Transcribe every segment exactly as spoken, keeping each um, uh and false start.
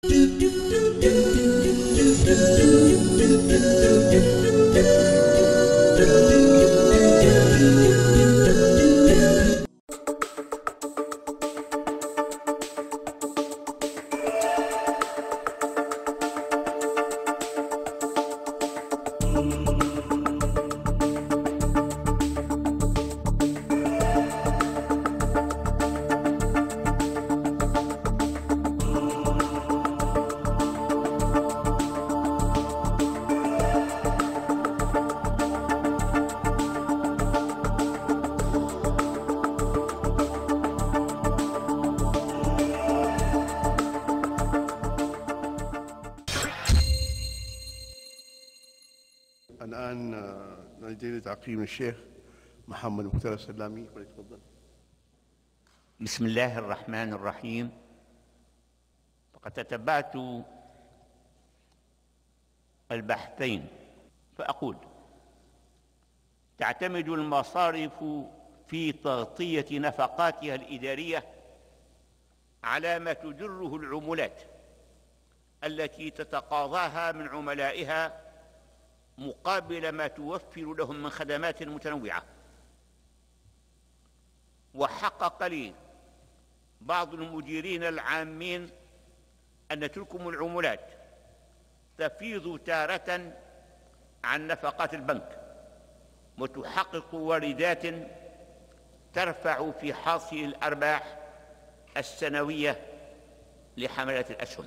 الآن نجد تعقيب الشيخ محمد مختار السلامي، فليتفضل. بسم الله الرحمن الرحيم. فقد تتبعت البحثين فأقول: تعتمد المصارف في تغطية نفقاتها الإدارية على ما تدره العمولات التي تتقاضاها من عملائها مقابل ما توفر لهم من خدمات متنوعة. وحقق لي بعض المديرين العامين أن تلكم العمولات تفيض تارة عن نفقات البنك وتحقق واردات ترفع في حاصل الأرباح السنوية لحملات الأسهم.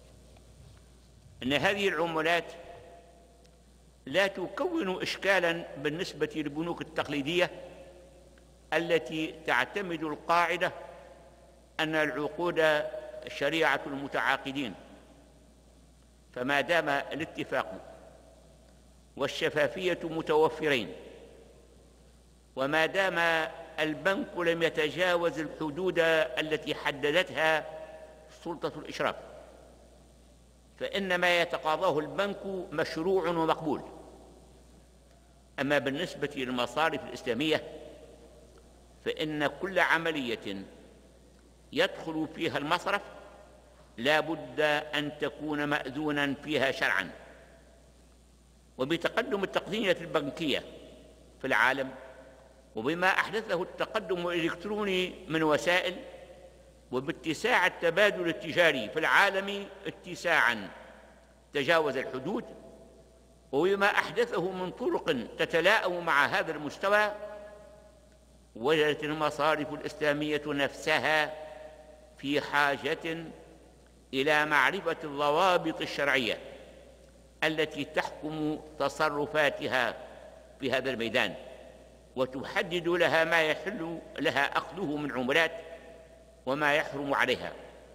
أن هذه العمولات لا تكون إشكالاً بالنسبة للبنوك التقليدية التي تعتمد القاعدة أن العقود شريعة المتعاقدين، فما دام الاتفاق والشفافية متوفرين وما دام البنك لم يتجاوز الحدود التي حددتها سلطة الإشراف، فإن ما يتقاضاه البنك مشروع ومقبول. أما بالنسبة للمصارف الإسلامية فإن كل عملية يدخل فيها المصرف لا بد أن تكون مأذونا فيها شرعا. وبتقدم التقنية البنكية في العالم وبما أحدثه التقدم الإلكتروني من وسائل، وباتساع التبادل التجاري في العالم اتساعا تجاوز الحدود، وبما أحدثه من طرق تتلائم مع هذا المستوى، وجدت المصارف الإسلامية نفسها في حاجة إلى معرفة الضوابط الشرعية التي تحكم تصرفاتها في هذا الميدان وتحدد لها ما يحل لها أخذه من عمولات وما يحرم عليها.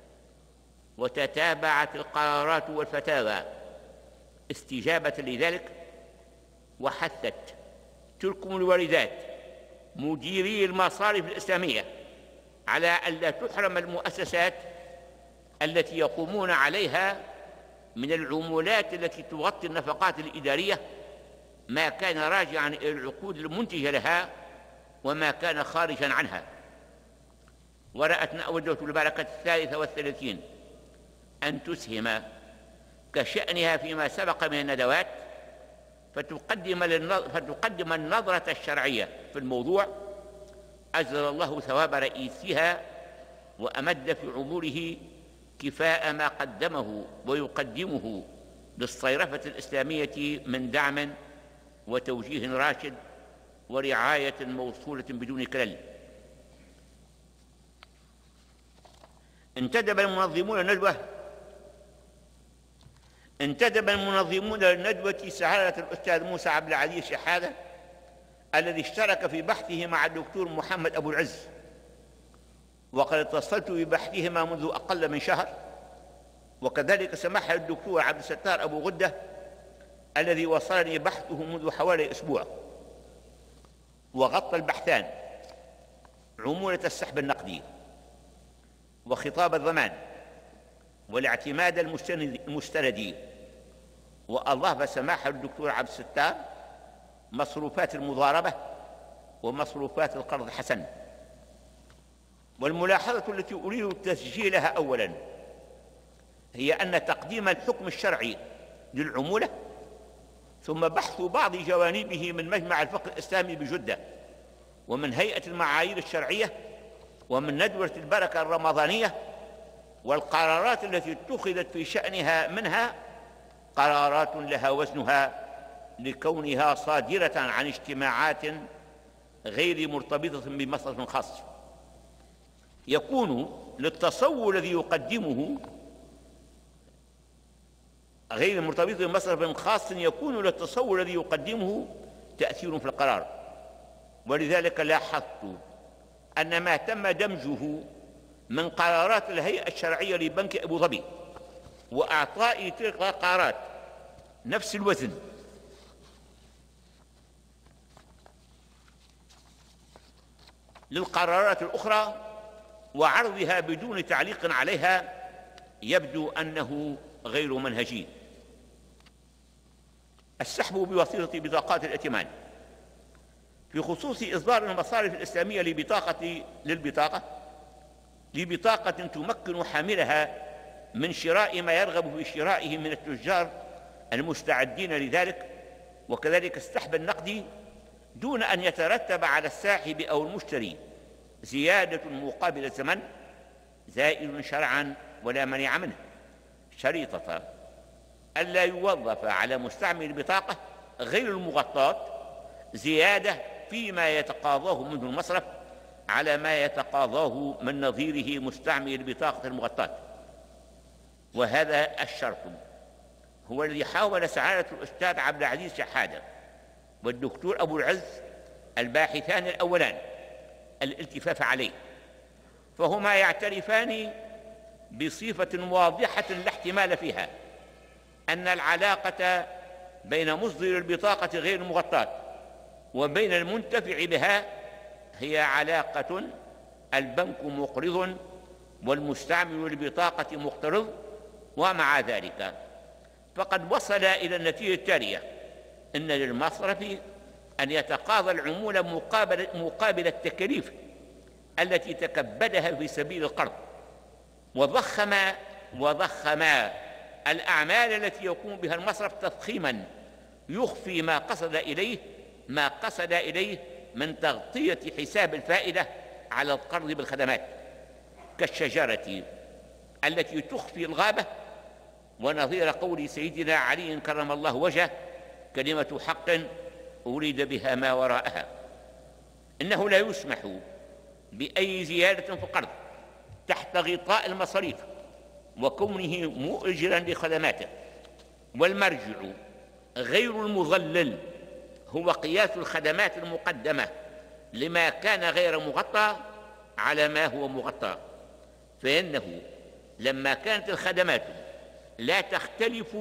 وتتابعت القرارات والفتاوى استجابة لذلك، وحثت تلكم الواردات مديري المصارف الإسلامية على ألا تحرم المؤسسات التي يقومون عليها من العمولات التي تغطي النفقات الإدارية ما كان راجعا إلى العقود المنتجة لها وما كان خارجا عنها. ورأت نأودة البركة الثالثة والثلاثين أن تسهم كشأنها فيما سبق من الندوات فتقدم, فتقدم النظرة الشرعية في الموضوع، أجزل الله ثواب رئيسها وأمد في عمره كفاء ما قدمه ويقدمه للصيرفة الإسلامية من دعم وتوجيه راشد ورعاية موصولة بدون كلل. انتدب المنظمون الندوة انتدب المنظمون للندوة سعادة الأستاذ موسى عبد العزيز شحادة الذي اشترك في بحثه مع الدكتور محمد أبو العز، وقد اتصلت ببحثهما منذ أقل من شهر، وكذلك سمح الدكتور عبد الستار أبو غدة الذي وصلني بحثه منذ حوالي أسبوع. وغطى البحثان عمولة السحب النقدي وخطاب الضمان والاعتماد المستندي، وأضاف سماحة الدكتور عبد الستار مصروفات المضاربة ومصروفات القرض الحسن. والملاحظة التي أريد تسجيلها أولا هي أن تقديم الحكم الشرعي للعمولة ثم بحث بعض جوانبه من مجمع الفقه الإسلامي بجدة ومن هيئة المعايير الشرعية ومن ندوة البركة الرمضانية والقرارات التي اتخذت في شأنها منها قرارات لها وزنها لكونها صادرة عن اجتماعات غير مرتبطة بمصرف خاص. يكون للتصور الذي يقدمه غير مرتبط بمصرف خاص يكون للتصور الذي يقدمه تأثير في القرار. ولذلك لاحظت أن ما تم دمجه من قرارات الهيئة الشرعية لبنك أبو ظبي وأعطاء تلك القرارات نفس الوزن للقرارات الأخرى وعرضها بدون تعليق عليها يبدو أنه غير منهجي. السحب بواسطة بطاقات الائتمان في خصوص إصدار المصارف الإسلامية لبطاقة للبطاقة لبطاقة تمكن حاملها من شراء ما يرغب في شرائه من التجار المستعدين لذلك، وكذلك السحب النقدي دون أن يترتب على الساحب أو المشتري زيادة مقابل الزمن زائد شرعا ولا منع منه، شريطة ألا يوظف على مستعمل البطاقة غير المغطاة زيادة فيما يتقاضاه منه المصرف على ما يتقاضاه من نظيره مستعمل البطاقة المغطاة. وهذا الشرط هو الذي حاول سعادة الأستاذ عبد العزيز شحادة والدكتور أبو العز الباحثان الأولان الالتفاف عليه، فهما يعترفان بصفة واضحة لا احتمال فيها أن العلاقة بين مصدر البطاقة غير المغطاة وبين المنتفع بها هي علاقة البنك مقرض والمستعمل للبطاقة مقترض. ومع ذلك فقد وصل إلى النتيجة التالية: إن للمصرف أن يتقاضى العمولة مقابل, مقابل التكاليف التي تكبدها في سبيل القرض، وضخم وضخم الأعمال التي يقوم بها المصرف تضخيما يخفي ما قصد إليه ما قصد إليه من تغطية حساب الفائدة على القرض بالخدمات، كالشجرة التي تخفي الغابة، ونظير قول سيدنا علي كرم الله وجهه: كلمة حق أريد بها ما وراءها. إنه لا يسمح بأي زيادة في القرض تحت غطاء المصاريف وكونه مؤجرا لخدماته، والمرجع غير المضلل هو قياس الخدمات المقدمة لما كان غير مغطى على ما هو مغطى، فإنه لما كانت الخدمات لا تختلف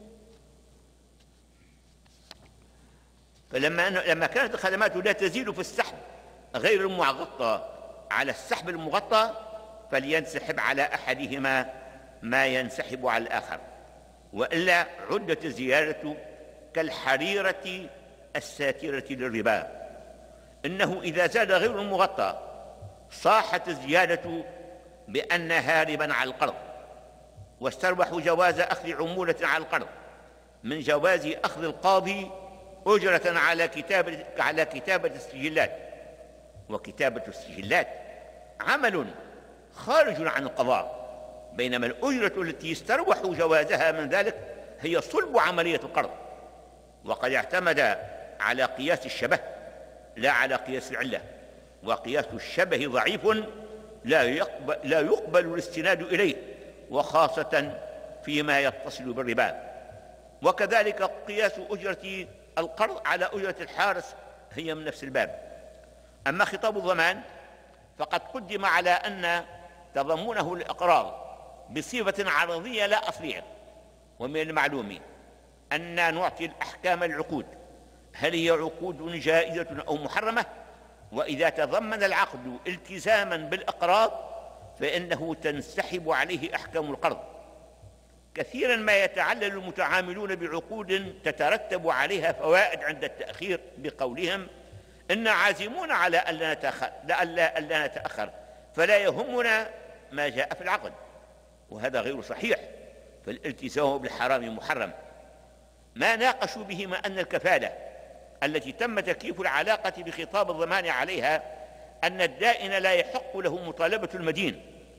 فلما لما كانت الخدمات لا تزيد في السحب غير المغطى على السحب المغطى فلينسحب على أحدهما ما ينسحب على الآخر، وإلا عدت الزيادة كالحريرة الساترة للربا. إنه إذا زاد غير المغطى صاحت الزيادة بأنها ربا على القرض، واستربحوا جواز أخذ عمولة على القرض من جواز أخذ القاضي أجرة على كتابة على كتابة السجلات، وكتابة السجلات عمل خارج عن القضاء، بينما الأجرة التي استربحوا جوازها من ذلك هي صلب عملية القرض، وقد اعتمد على قياس الشبه لا على قياس العلة، وقياس الشبه ضعيف لا يقبل, لا يقبل الاستناد إليه، وخاصة فيما يتصل بالربا. وكذلك قياس أجرة القرض على أجرة الحارس هي من نفس الباب. أما خطاب الضمان فقد قدم على أن تضمنه الإقراض بصفة عرضية لا أصلية، ومن المعلوم أن نعطي الأحكام العقود هل هي عقود جائزة أو محرمة، وإذا تضمن العقد التزاما بالإقراض فإنه تنسحب عليه أحكام القرض. كثيرا ما يتعلل المتعاملون بعقود تترتب عليها فوائد عند التأخير بقولهم إن عازمون على ألا نتأخر, ألا نتأخر فلا يهمنا ما جاء في العقد، وهذا غير صحيح، فالالتزام بالحرام محرم. ما ناقشوا به ما أن الكفالة التي تم تكييف العلاقة بخطاب الضمان عليها أن الدائن لا يحق له مطالبة المدين،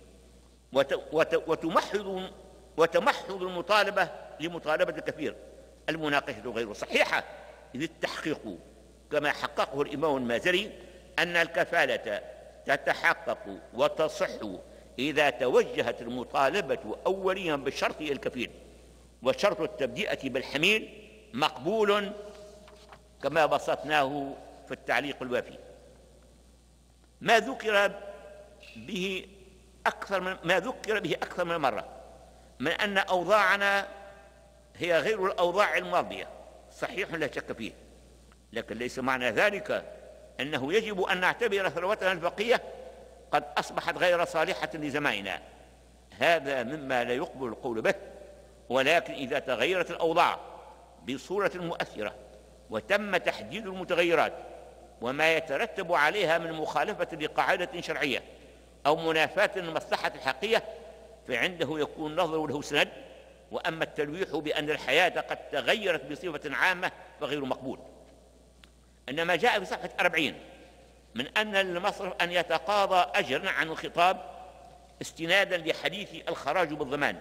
وتمحض وتمحض المطالبة لمطالبة الكفير. المناقشة غير صحيحة، إذ التحقيق كما حققه الإمام المازري أن الكفالة تتحقق وتصح إذا توجهت المطالبة أوليا بالشرط الكفيل، وشرط التبدئة بالحميل مقبول كما بسطناه في التعليق الوافي. ما ذكر به أكثر من ما ذكر به أكثر من مرة من أن أوضاعنا هي غير الأوضاع الماضية، صحيح لا شك فيه، لكن ليس معنى ذلك أنه يجب أن نعتبر ثروتنا الفقهية قد أصبحت غير صالحة لزماننا. هذا مما لا يقبل القول به، ولكن إذا تغيرت الأوضاع بصورة مؤثرة وتم تحديد المتغيرات وما يترتب عليها من مخالفة لقاعدة شرعية أو منافاة للمصلحة الحقيقية، فعنده يكون النظر له سند. وأما التلويح بأن الحياة قد تغيرت بصفة عامة فغير مقبول. إنما جاء في صفحة أربعين من أن للمصرف أن يتقاضى أجرا عن الخطاب استنادا لحديث الخراج بالضمان،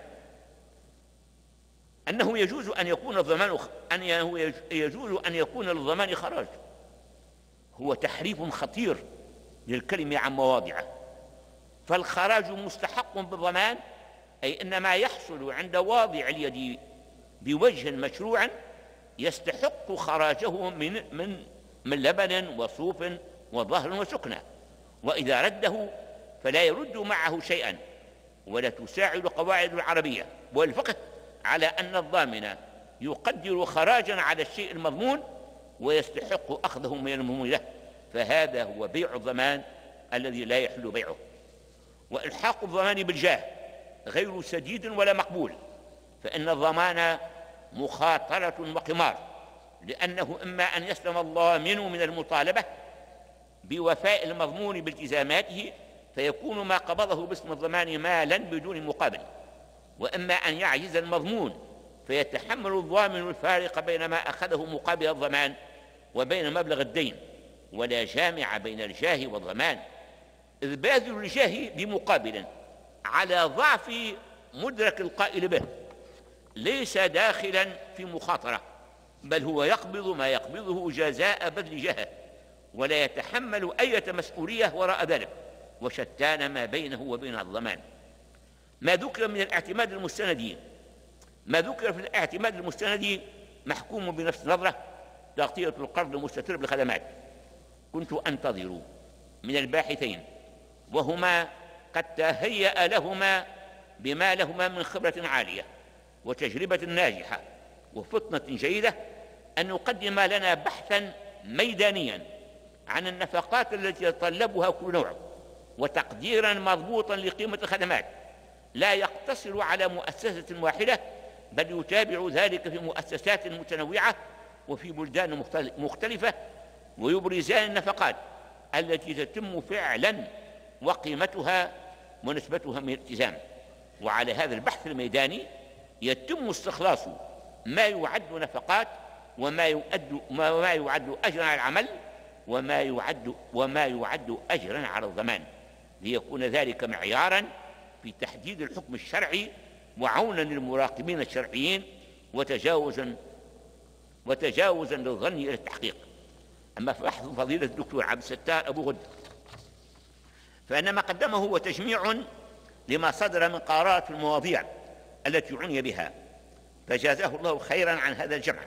أنه يجوز أن يكون الضمان أنه يجوز أن يكون للضمان خراج. هو تحريف خطير للكلمة عن مواضعه، فالخراج مستحق بالضمان، أي أن ما يحصل عند واضع اليد بوجه مشروع يستحق خراجه من من من لبن وصوف وظهر وسكنة، وإذا رده فلا يرد معه شيئا. ولا تساعد قواعد العربية والفقه على أن الضامن يقدر خراجا على الشيء المضمون ويستحق أخذه من المضمون له، فهذا هو بيع الضمان الذي لا يحل بيعه. وإلحاق الضمان بالجاه غير سديد ولا مقبول، فإن الضمان مخاطرة وقمار، لأنه إما أن يسلم الضامن من المطالبة بوفاء المضمون بالتزاماته فيكون ما قبضه باسم الضمان مالا بدون مقابل، وإما أن يعجز المضمون فيتحمل الضامن الفارق بين ما أخذه مقابل الضمان وبين مبلغ الدين. ولا جامع بين الجاه والضمان، إذ باذل الجاه بمقابل على ضعف مدرك القائل به ليس داخلا في مخاطرة، بل هو يقبض ما يقبضه جزاء بذل جهه، ولا يتحمل أي مسؤولية وراء ذلك، وشتان ما بينه وبين الضمان. ما ذكر من الاعتماد المستندي ما ذكر في الاعتماد المستندي محكوم بنفس نظرة تغطية القرض المستتر بالخدمات. كنت أنتظر من الباحثين وهما قد تهيأ لهما بما لهما من خبرة عالية وتجربة ناجحة وفطنة جيدة أن يقدم لنا بحثا ميدانيا عن النفقات التي يتطلبها كل نوع، وتقديرا مضبوطا لقيمة الخدمات لا يقتصر على مؤسسة واحدة، بل يتابع ذلك في مؤسسات متنوعة وفي بلدان مختلفة، ويبرزان النفقات التي تتم فعلا وقيمتها ونسبتها من الالتزام. وعلى هذا البحث الميداني يتم استخلاص ما يعد نفقات وما يعد وما يعد أجرا على العمل وما يعد وما يعد أجرا على الضمان، ليكون ذلك معيارا في تحديد الحكم الشرعي وعونا للمراقبين الشرعيين وتجاوزا وتجاوزا للظن إلى التحقيق. أما في بحث فضيلة الدكتور عبد الستار أبو غد فإن ما قدمه هو تجميع لما صدر من قرارات في المواضيع التي عني بها، فجازاه الله خيرا عن هذا الجمع.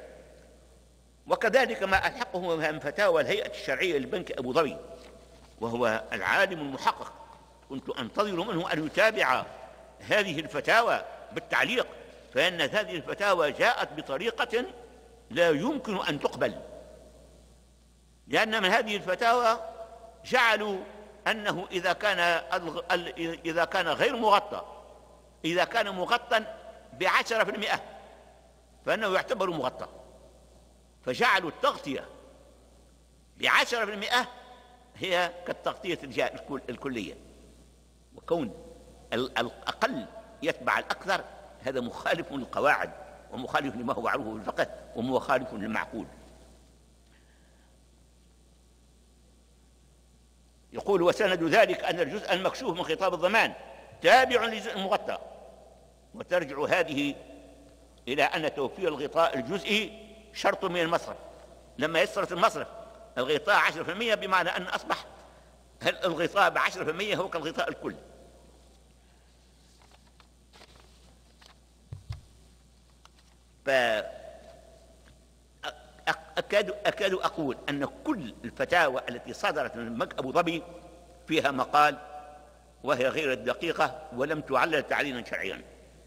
وكذلك ما ألحقه من فتاوى الهيئة الشرعية للبنك أبو ظبي، وهو العالم المحقق. كنت أنتظر منه أن يتابع هذه الفتاوى بالتعليق، فإن هذه الفتاوى جاءت بطريقة لا يمكن أن تقبل، لأن من هذه الفتاوى جعلوا أنه إذا كان إذا كان غير مغطى إذا كان مغطى بعشرة في المئة فإنه يعتبر مغطى، فجعلوا التغطية بعشرة في المئة هي كالتغطية الكلية، وكون الأقل يتبع الأكثر هذا مخالف للقواعد ومخالف لما هو معروف في الفقه ومخالف للمعقول. يقول وسند ذلك أن الجزء المكشوف من خطاب الضمان تابع للجزء المغطى، وترجع هذه إلى أن توفير الغطاء الجزئي شرط من المصرف. لما يشترط المصرف الغطاء عشرة في المئة بمعنى أن أصبح الغطاء بعشرة في المئة هو كالغطاء الكل. فأكاد أكاد أقول أن كل الفتاوى التي صدرت من مك أبو ظبي فيها مقال وهي غير الدقيقة ولم تعلل تعليلا شرعيا.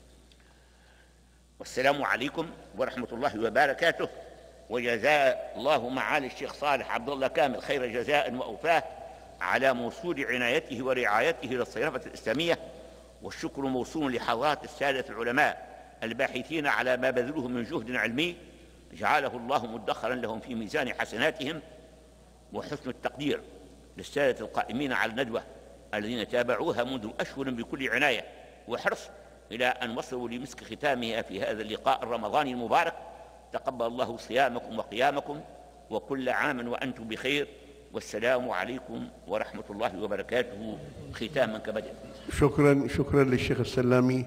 والسلام عليكم ورحمة الله وبركاته، وجزاء الله معالي الشيخ صالح عبد الله كامل خير جزاء وأوفاه على موصول عنايته ورعايته للصيرفة الإسلامية، والشكر موصول لحضرات السادة العلماء الباحثين على ما بذلوه من جهد علمي جعله الله مدخرا لهم في ميزان حسناتهم، وحسن التقدير للسادة القائمين على الندوة الذين تابعوها منذ أشهر بكل عناية وحرص إلى أن وصلوا لمسك ختامها في هذا اللقاء الرمضاني المبارك. تقبل الله صيامكم وقيامكم، وكل عام وأنتم بخير، والسلام عليكم ورحمة الله وبركاته. ختاما كبدأ. شكرا شكرا للشيخ السلامي.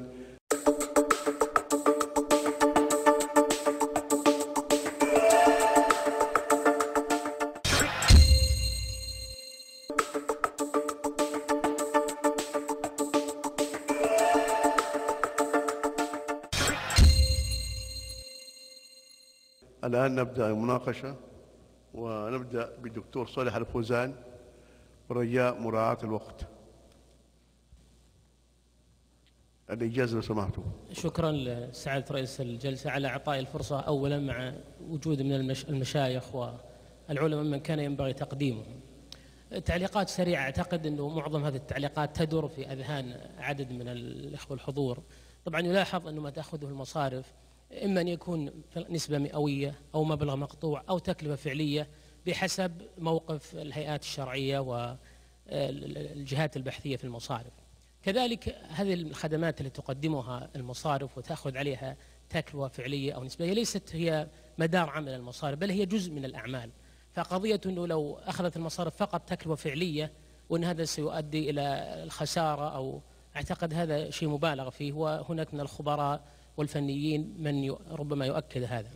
الآن نبدأ المناقشة، ونبدأ بالدكتور صالح الفوزان برجاء مراعاة الوقت. الإجازة لو سمحتوا. شكرا لسعادة رئيس الجلسة على إعطاء الفرصة، أولا مع وجود من المشايخ والعلماء من كان ينبغي تقديمهم. تعليقات سريعة، أعتقد أنه معظم هذه التعليقات تدور في أذهان عدد من الإخوة الحضور. طبعا يلاحظ أنه ما تأخذه المصارف إما أن يكون نسبة مئوية أو مبلغ مقطوع أو تكلفة فعلية بحسب موقف الهيئات الشرعية والجهات البحثية في المصارف. كذلك هذه الخدمات التي تقدمها المصارف وتأخذ عليها تكلفة فعلية أو نسبة هي ليست هي مدار عمل المصارف، بل هي جزء من الأعمال. فقضية أنه لو أخذت المصارف فقط تكلفة فعلية وأن هذا سيؤدي إلى الخسارة، أو أعتقد هذا شيء مبالغ فيه، وهناك من الخبراء والفنيين من ربما يؤكد هذا.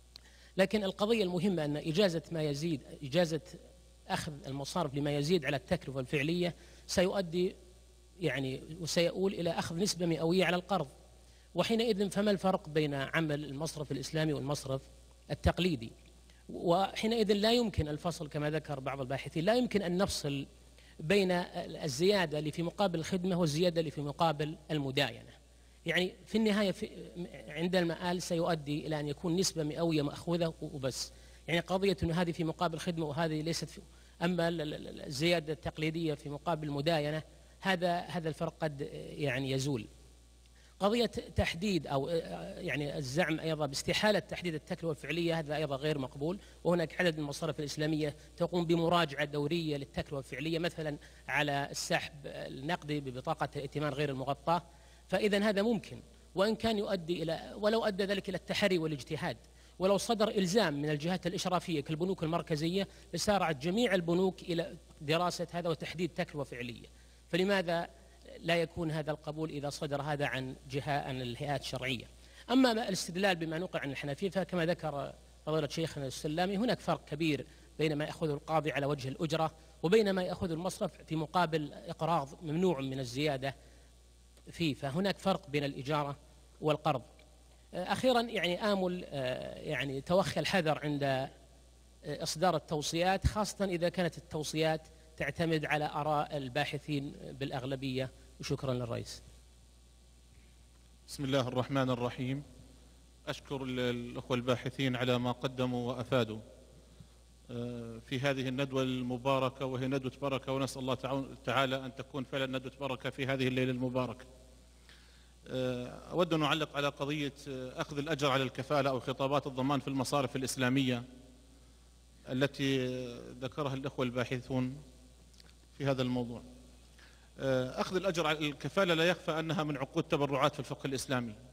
لكن القضية المهمة أن إجازة ما يزيد إجازة أخذ المصارف لما يزيد على التكلفة الفعلية سيؤدي يعني وسيؤول إلى أخذ نسبة مئوية على القرض، وحينئذ فما الفرق بين عمل المصرف الإسلامي والمصرف التقليدي؟ وحينئذ لا يمكن الفصل كما ذكر بعض الباحثين، لا يمكن أن نفصل بين الزيادة اللي في مقابل الخدمة والزيادة اللي في مقابل المداينة. يعني في النهاية في عند المآل سيؤدي إلى أن يكون نسبة مئوية مأخوذة وبس. يعني قضية أن هذه في مقابل خدمة وهذه ليست في، أما الزيادة التقليدية في مقابل المداينة هذا هذا الفرق قد يعني يزول. قضية تحديد أو يعني الزعم أيضا باستحالة تحديد التكلفة الفعلية هذا أيضا غير مقبول، وهناك عدد من المصارف الإسلامية تقوم بمراجعة دورية للتكلفة الفعلية، مثلا على السحب النقدي ببطاقة الائتمان غير المغطاة. فإذا هذا ممكن، وإن كان يؤدي إلى ولو أدى ذلك إلى التحري والاجتهاد، ولو صدر إلزام من الجهات الإشرافية كالبنوك المركزية لسارعت جميع البنوك إلى دراسة هذا وتحديد تكلفة فعلية. فلماذا لا يكون هذا القبول إذا صدر هذا عن جهة عن الهيئات الشرعية؟ أما الاستدلال بما نقل عن الحنفية فكما ذكر فضيلة شيخنا السلامي هناك فرق كبير بين ما يأخذه القاضي على وجه الأجرة وبين ما يأخذ المصرف في مقابل إقراض ممنوع من الزيادة فيه، فهناك فرق بين الإجارة والقرض. أخيرا يعني آمل يعني توخي الحذر عند إصدار التوصيات، خاصة إذا كانت التوصيات تعتمد على آراء الباحثين بالأغلبية. وشكرا للرئيس. بسم الله الرحمن الرحيم. أشكر الأخوة الباحثين على ما قدموا وأفادوا في هذه الندوة المباركة، وهي ندوة بركة، ونسأل الله تعالى أن تكون فعلا ندوة بركة في هذه الليلة المباركة. أود أن أعلق على قضية أخذ الأجر على الكفالة أو خطابات الضمان في المصارف الإسلامية التي ذكرها الأخوة الباحثون في هذا الموضوع. أخذ الأجر على الكفالة لا يخفى أنها من عقود تبرعات في الفقه الإسلامي،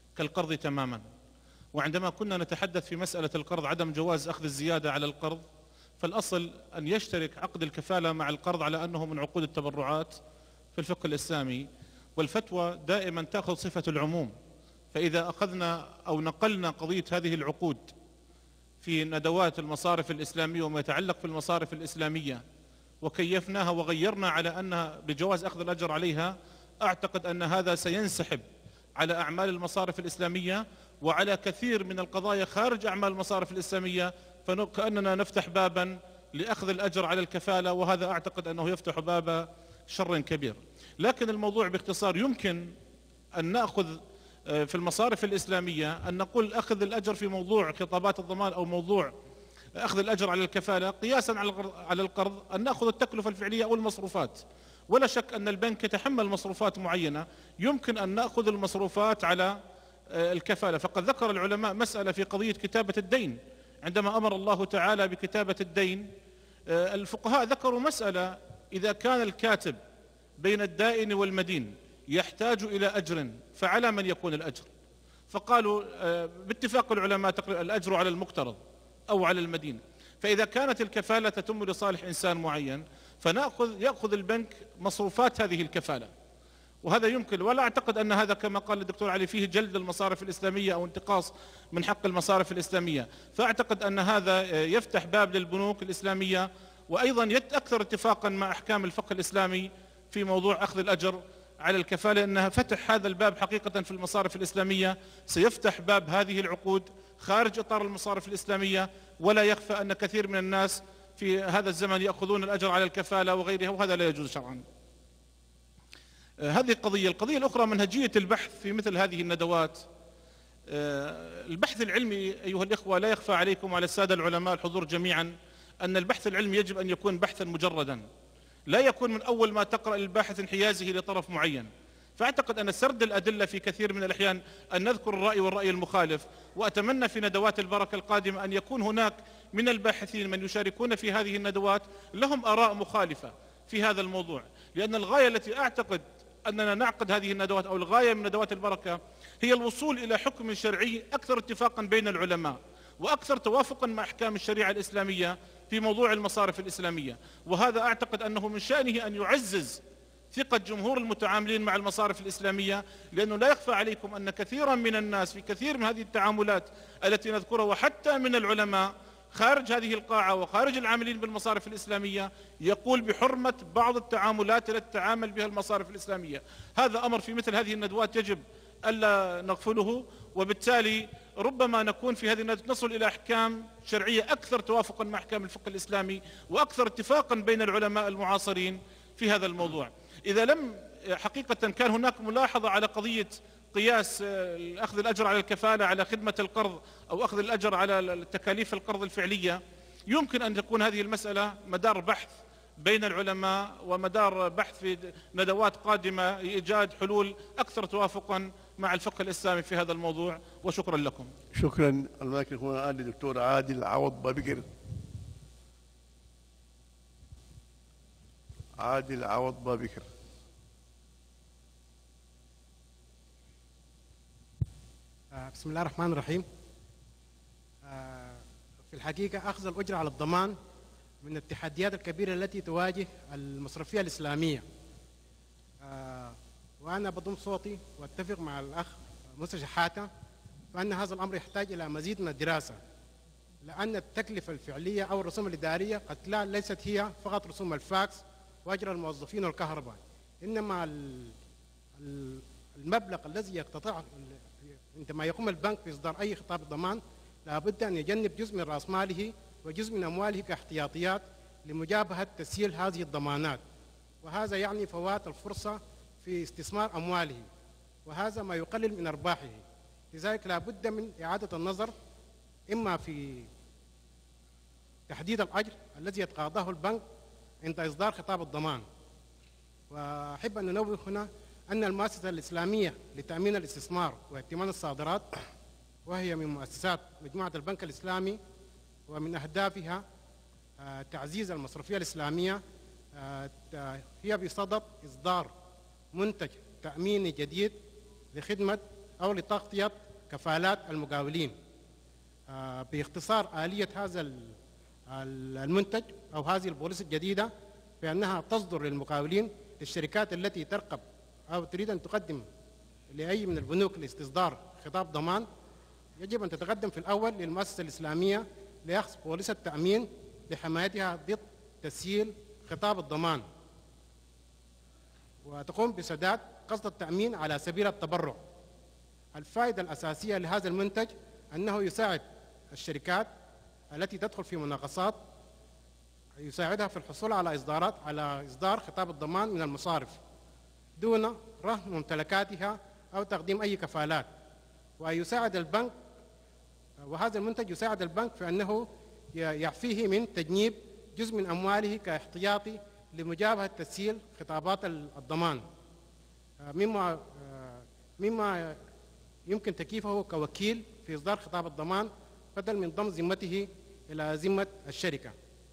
كالقرض تماما. وعندما كنا نتحدث في مسألة القرض عدم جواز أخذ الزيادة على القرض، فالأصل أن يشترك عقد الكفالة مع القرض على أنه من عقود التبرعات في الفقه الإسلامي، والفتوى دائما تأخذ صفة العموم. فإذا أخذنا أو نقلنا قضية هذه العقود في ندوات المصارف الإسلامية وما يتعلق في المصارف الإسلامية وكيفناها وغيرنا على أنها بجواز أخذ الأجر عليها، أعتقد أن هذا سينسحب على أعمال المصارف الإسلامية وعلى كثير من القضايا خارج أعمال المصارف الإسلامية، فكأننا نفتح بابا لأخذ الأجر على الكفالة، وهذا أعتقد أنه يفتح باب شر كبير. لكن الموضوع باختصار يمكن أن نأخذ في المصارف الإسلامية أن نقول أخذ الأجر في موضوع خطابات الضمان أو موضوع أخذ الأجر على الكفالة قياسا على القرض أن نأخذ التكلفة الفعلية أو المصروفات. ولا شك أن البنك يتحمل مصروفات معينة، يمكن أن نأخذ المصروفات على الكفالة. فقد ذكر العلماء مسألة في قضية كتابة الدين، عندما أمر الله تعالى بكتابة الدين الفقهاء ذكروا مسألة: إذا كان الكاتب بين الدائن والمدين يحتاج إلى أجر فعلى من يكون الأجر؟ فقالوا باتفاق العلماء الأجر على المقترض أو على المدين. فإذا كانت الكفالة تتم لصالح إنسان معين فنأخذ يأخذ البنك مصروفات هذه الكفالة، وهذا يمكن. ولا أعتقد أن هذا كما قال الدكتور علي فيه جلد المصارف الإسلامية أو انتقاص من حق المصارف الإسلامية، فأعتقد أن هذا يفتح باب للبنوك الإسلامية، وأيضا أكثر اتفاقا مع أحكام الفقه الإسلامي في موضوع أخذ الأجر على الكفالة، أنها فتح هذا الباب حقيقة في المصارف الإسلامية سيفتح باب هذه العقود خارج إطار المصارف الإسلامية. ولا يخفى أن كثير من الناس في هذا الزمن يأخذون الأجر على الكفالة وغيرها، وهذا لا يجوز شرعا. هذه القضية. القضية الأخرى منهجية البحث في مثل هذه الندوات. البحث العلمي أيها الإخوة لا يخفى عليكم وعلى السادة العلماء الحضور جميعا أن البحث العلمي يجب أن يكون بحثا مجردا، لا يكون من أول ما تقرأ الباحث انحيازه لطرف معين. فأعتقد أن سرد الأدلة في كثير من الأحيان أن نذكر الرأي والرأي المخالف، وأتمنى في ندوات البركة القادمة أن يكون هناك من الباحثين من يشاركون في هذه الندوات لهم آراء مخالفة في هذا الموضوع، لأن الغاية التي أعتقد أننا نعقد هذه الندوات أو الغاية من ندوات البركة هي الوصول إلى حكم شرعي أكثر اتفاقا بين العلماء وأكثر توافقا مع أحكام الشريعة الإسلامية في موضوع المصارف الإسلامية. وهذا أعتقد أنه من شأنه أن يعزز ثقة جمهور المتعاملين مع المصارف الإسلامية، لأنه لا يخفى عليكم أن كثيرا من الناس في كثير من هذه التعاملات التي نذكرها وحتى من العلماء خارج هذه القاعة وخارج العاملين بالمصارف الإسلامية يقول بحرمة بعض التعاملات التي تتعامل بها المصارف الإسلامية. هذا أمر في مثل هذه الندوات يجب ألا نغفله، وبالتالي ربما نكون في هذه الندوات نصل إلى أحكام شرعية أكثر توافقا مع أحكام الفقه الإسلامي وأكثر اتفاقا بين العلماء المعاصرين في هذا الموضوع. إذا لم حقيقة كان هناك ملاحظة على قضية قياس أخذ الأجر على الكفالة على خدمة القرض أو أخذ الأجر على تكاليف القرض الفعلية، يمكن أن تكون هذه المسألة مدار بحث بين العلماء ومدار بحث في ندوات قادمة لإيجاد حلول أكثر توافقا مع الفقه الإسلامي في هذا الموضوع. وشكرا لكم. شكرا. الميكروفون الآن للدكتور عادل عوض بابكر. عادل عوض بابكر. بسم الله الرحمن الرحيم. في الحقيقة أخذ الأجرة على الضمان من التحديات الكبيرة التي تواجه المصرفية الإسلامية، وأنا بضم صوتي وأتفق مع الأخ موسى شحاتة فأن هذا الأمر يحتاج إلى مزيد من الدراسة، لأن التكلفة الفعلية أو الرسوم الإدارية قد لا ليست هي فقط رسوم الفاكس وأجر الموظفين والكهرباء، إنما المبلغ الذي يقتطع عندما يقوم البنك بإصدار أي خطاب ضمان لابد أن يجنب جزء من رأس ماله وجزء من أمواله كاحتياطيات لمجابهة تسهيل هذه الضمانات، وهذا يعني فوات الفرصة في استثمار أمواله، وهذا ما يقلل من أرباحه. لذلك لابد من إعادة النظر إما في تحديد الأجر الذي يتقاضاه البنك عند إصدار خطاب الضمان. وأحب أن ننوه هنا أن المؤسسة الإسلامية لتأمين الاستثمار وائتمان الصادرات، وهي من مؤسسات مجموعة البنك الإسلامي، ومن أهدافها تعزيز المصرفية الإسلامية، هي بصدد إصدار منتج تأميني جديد لخدمة أو لتغطية كفالات المقاولين. آه، باختصار آلية هذا المنتج أو هذه البوليسة الجديدة بأنها تصدر للمقاولين، للشركات التي ترقب أو تريد أن تقدم لأي من البنوك لاستصدار خطاب ضمان، يجب أن تتقدم في الأول للمؤسسة الإسلامية لأخذ بوليسة تأمين لحمايتها ضد تسييل خطاب الضمان، وتقوم بسداد قسط التأمين على سبيل التبرع. الفائدة الأساسية لهذا المنتج أنه يساعد الشركات التي تدخل في مناقصات، يساعدها في الحصول على إصدارات على إصدار خطاب الضمان من المصارف دون رهن ممتلكاتها أو تقديم أي كفالات. ويساعد البنك، وهذا المنتج يساعد البنك في أنه يعفيه من تجنيب جزء من أمواله كاحتياطي لمجابهة تسييل خطابات الضمان، مما مما يمكن تكييفه كوكيل في إصدار خطاب الضمان بدل من ضم ذمته إلى ذمة الشركة.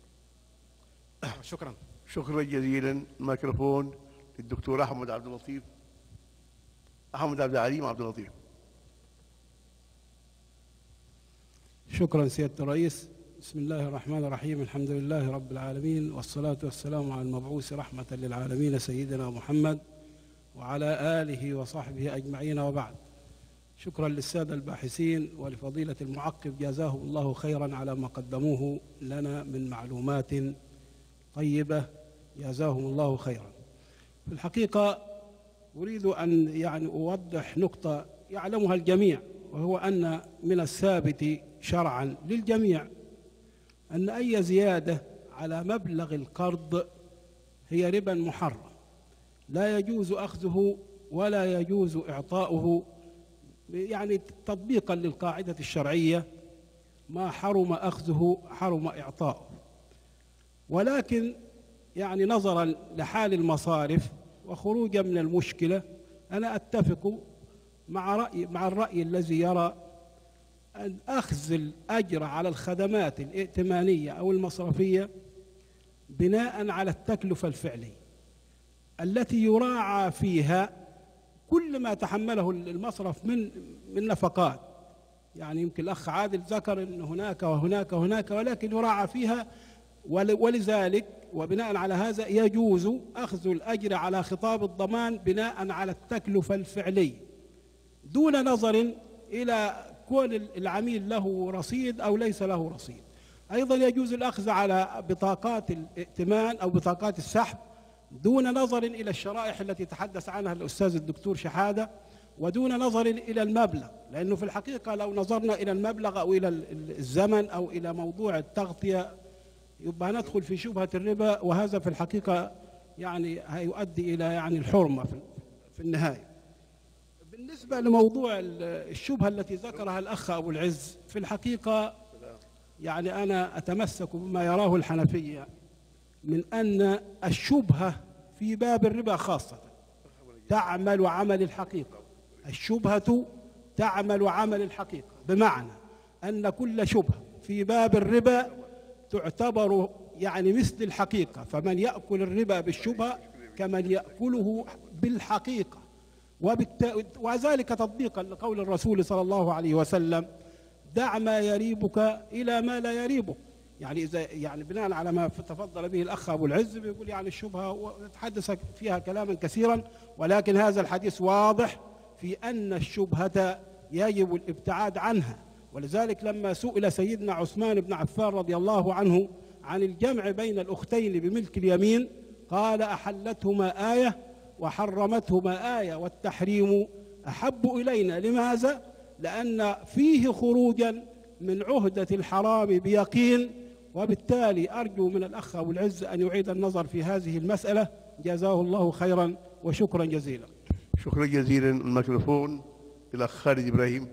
شكرا. شكرا جزيلا. الميكروفون للدكتور أحمد عبد اللطيف أحمد عبد العليم عبد اللطيف. شكرا سيادة الرئيس. بسم الله الرحمن الرحيم. الحمد لله رب العالمين، والصلاة والسلام على المبعوث رحمة للعالمين سيدنا محمد وعلى آله وصحبه أجمعين، وبعد. شكرا للسادة الباحثين ولفضيلة المعقب، جزاهم الله خيرا على ما قدموه لنا من معلومات طيبة، جزاهم الله خيرا. في الحقيقة أريد أن يعني أوضح نقطة يعلمها الجميع، وهو أن من الثابت شرعا للجميع أن أي زيادة على مبلغ القرض هي ربا محرم، لا يجوز أخذه ولا يجوز إعطاؤه، يعني تطبيقا للقاعدة الشرعية: ما حرم أخذه حرم إعطاؤه. ولكن يعني نظرا لحال المصارف وخروجا من المشكلة، أنا أتفق مع رأي مع الرأي الذي يرى أن أخذ الأجر على الخدمات الائتمانية أو المصرفية بناء على التكلفة الفعلية التي يراعى فيها كل ما تحمله المصرف من من نفقات. يعني يمكن الأخ عادل ذكر أن هناك وهناك وهناك، ولكن يراعى فيها، ولذلك وبناء على هذا يجوز أخذ الأجر على خطاب الضمان بناء على التكلفة الفعلية دون نظر إلى كون العميل له رصيد أو ليس له رصيد. أيضا يجوز الأخذ على بطاقات الائتمان أو بطاقات السحب دون نظر إلى الشرائح التي تحدث عنها الأستاذ الدكتور شحادة، ودون نظر إلى المبلغ، لأنه في الحقيقة لو نظرنا إلى المبلغ أو إلى الزمن أو إلى موضوع التغطية يبقى ندخل في شبهة الربا، وهذا في الحقيقة يعني هيؤدي إلى يعني الحرمة في النهاية. بالنسبة لموضوع الشبهة التي ذكرها الأخ أبو العز، في الحقيقة يعني أنا أتمسك بما يراه الحنفية من أن الشبهة في باب الربا خاصة تعمل عمل الحقيقة. الشبهة تعمل عمل الحقيقة، بمعنى أن كل شبهة في باب الربا تعتبر يعني مثل الحقيقة، فمن يأكل الربا بالشبهة كمن يأكله بالحقيقة، وذلك تطبيقا لقول الرسول صلى الله عليه وسلم: دع ما يريبك إلى ما لا يريبك. يعني إذا يعني بناء على ما تفضل به الأخ أبو العز بيقول يعني الشبهة ونتحدث فيها كلاما كثيرا، ولكن هذا الحديث واضح في أن الشبهة يجب الابتعاد عنها. ولذلك لما سئل سيدنا عثمان بن عفان رضي الله عنه عن الجمع بين الأختين بملك اليمين قال: أحلتهما آية وحرمتهما آية والتحريم أحب إلينا. لماذا؟ لأن فيه خروجا من عهدة الحرام بيقين، وبالتالي أرجو من الأخ أبو العز أن يعيد النظر في هذه المسألة، جزاه الله خيرا وشكرا جزيلا. شكرا جزيلا. الميكروفون الأخ خالد إبراهيم.